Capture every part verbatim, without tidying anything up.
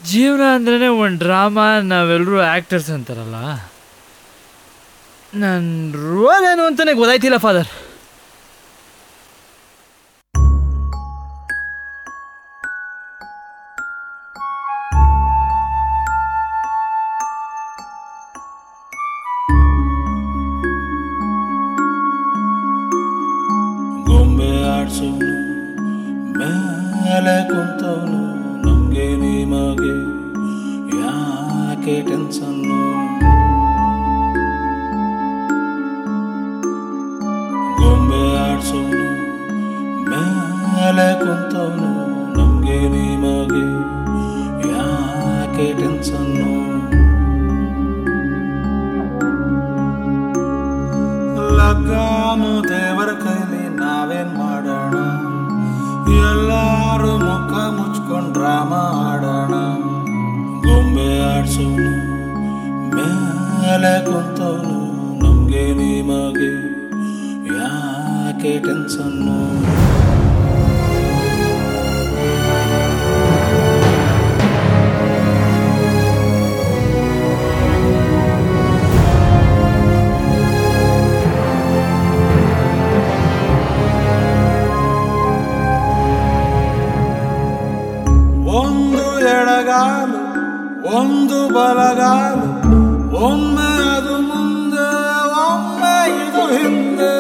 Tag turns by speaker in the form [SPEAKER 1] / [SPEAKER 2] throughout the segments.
[SPEAKER 1] ಜೀವನ ಅಂದ್ರೇ ಒಂದು ಡ್ರಾಮಾ, ನಾವೆಲ್ಲರೂ ಆ್ಯಕ್ಟರ್ಸ್ ಅಂತಾರಲ್ಲ. ನನ್ನ ರೋಲ್ ಏನು ಅಂತಲೇ ಗೊತ್ತಾಯ್ತಿಲ್ಲ ಫಾದರ್.
[SPEAKER 2] ಗೊಂಬೆ ಆಡ್ಸೋನು ಮೇಲೆ ಕುಂತವನು, ನಮಗೆ ನಿಮಗೆ ಯಾಕೆ ಟೆನ್ಷನ್ನು. ಗೊಂಬೆ ಆಡ್ಸೋನು ಮೇಲೆ ಕುಂತವನು, ನಮಗೆ ನಿಮಗೆ ಯಾಕೆ ಟೆನ್ಷನ್ನು. ಲಗಾಮು ದೇವರ ಕೈಲಿ ನಾವೇನ್ ಮಾಡೋಣ, ಎಲ್ಲಾರು ಮುಖ ಮುಚ್ಕೊಂಡ್ ಡ್ರಾಮಾ ಆಡೋಣ. ಗೊಂಬೆ ಆಡ್ಸೋನು ಮೇಲೆ ಕುಂತವನು, ನಮ್ಗೆ ನಿಮಗೆ ಯಾಕೆ ಟೆನ್ಷನ್ನು. ಒಂದು ಎಡಗಾಲು ಒಂದು ಬಲಗಾಲು, ಒಮ್ಮೆ ಅದು ಮುಂದೆ ಒಮ್ಮೆ ಇದು ಹಿಂದೆ.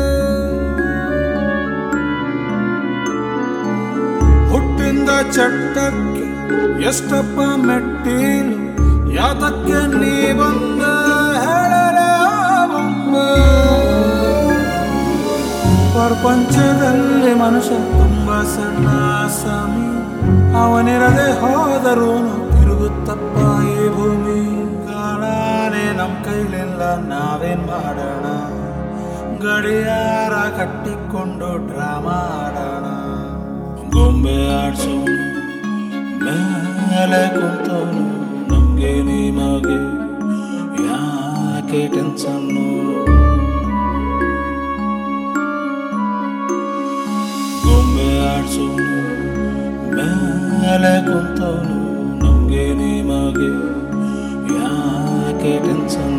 [SPEAKER 2] ಹುಟ್ಟಿಂದ ಚಟ್ಟಕ್ಕೆ ಎಷ್ಟಪ್ಪ ಮೆಟ್ಟೀಲು, ಯಾತಕ್ಕೆ ನೀ ಬಂದ ಹೇಳಲೇ ಬೊಂಬೆ. ಪ್ರಪಂಚದಲ್ಲಿ ಮನುಷ್ಯ ತುಂಬಾ ಸಣ್ಣ ಸ್ವಾಮಿ, ಅವನಿರದೆ ಹೋದರೂ ತಿರುಗುತ್ತಪ್ಪ ಈ ಭೂಮಿ. ಕಾಲಾನೆ ನಮ್ ಕೈಲಿಲ್ಲ, ನಾವೇನ್ ಮಾಡೋಣ, ಗಡಿಯಾರ ಕಟ್ಟಿಕೊಂಡು ಡ್ರಾಮಾ ಆಡೋಣ. ಗೊಂಬೆ ಆಡ್ಸೋನು ಮೇಲೆ ಕುಂತವನು, ನಮ್ಗೆ ನಿಮಗೆ ಯಾಕೆ ಟೆನ್ಷನ್ನು. ಗೊಂಬೆ ಆಡ್ಸೋನು ಮೇಲೆ ಕುಂತವನು, ನಮ್ಗೆ ನಿಮಗೆ ಯಾಕೆ ಟೆನ್ಷನ್.